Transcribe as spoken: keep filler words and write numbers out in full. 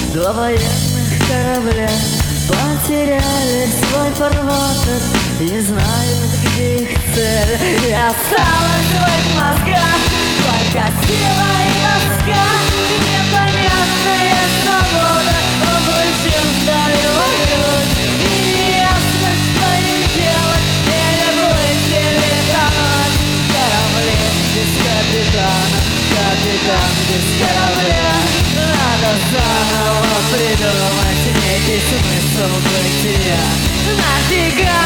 Два военных корабля потеряли свой фарватер, не знают, где их цель. И осталась в их мозгах только сила и тоска, непонятная свобода, облачен вдаль грудь. И неясно, что им делать, или плыть, или тонуть. Корабли без капитана, капитан без корабля. Надо заново придумать некий смысл бытия. Нафига